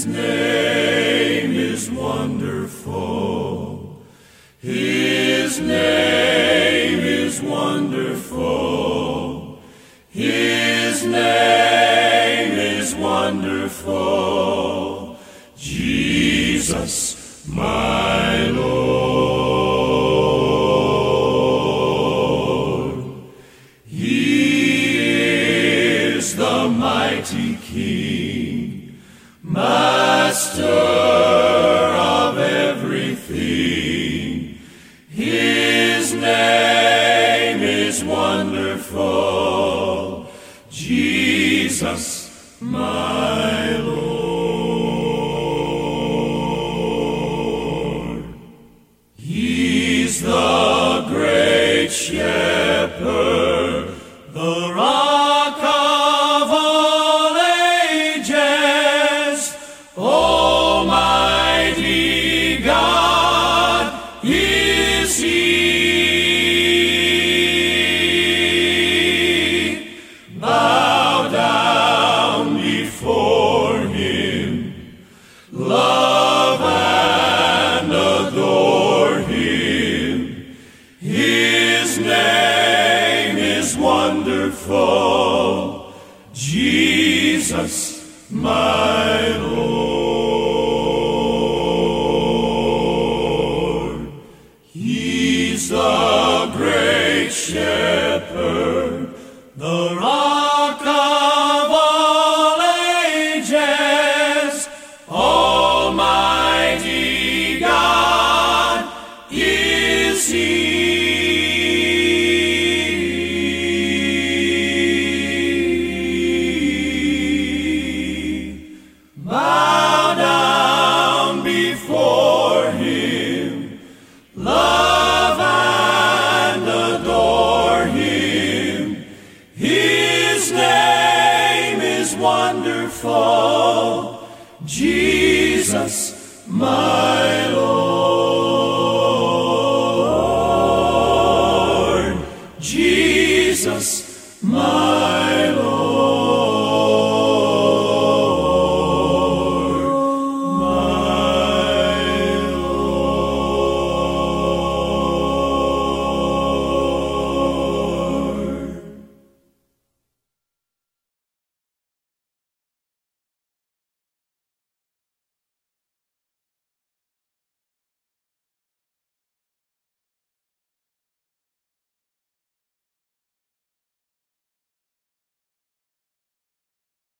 name is wonderful. His name is wonderful. His name is wonderful. Jesus, my Lord. He is the mighty King, Master of everything. His name is wonderful. Jesus, my Lord. He's the great shepherd, the rock of all ages, Almighty God is He. Bow down before Him, love and adore Him. His name is wonderful. Jesus, my Lord. He's the great shepherd, the rock of all ages, Almighty God is He. Bow down before Him, love and adore Him. His name is wonderful. Jesus, my Lord.